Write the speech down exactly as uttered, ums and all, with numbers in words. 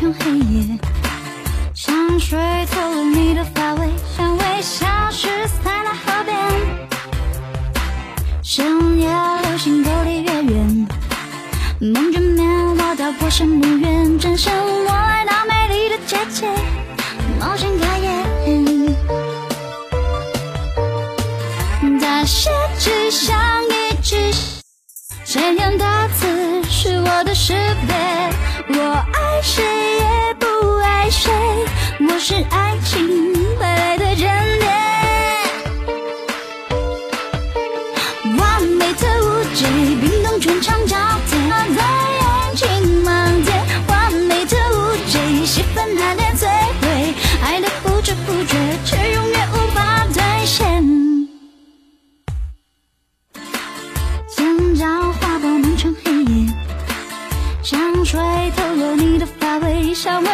成黑夜。香水透了你的发尾，香味消失在那河边。深夜流星沟里月圆，梦卷面我到破神墓园，真身我来到美丽的姐姐，冒险开眼。大写只像一句谁念大字是我的识别，我爱谁也不爱谁，我是爱情败类的间谍。完美的无解，冰冻全场交叠，在爱情盲点。完美的无解，戏份还得摧毁，爱的不知不觉，却永远无法兑现。尖角划破满城黑夜，香水透过你的发尾，香味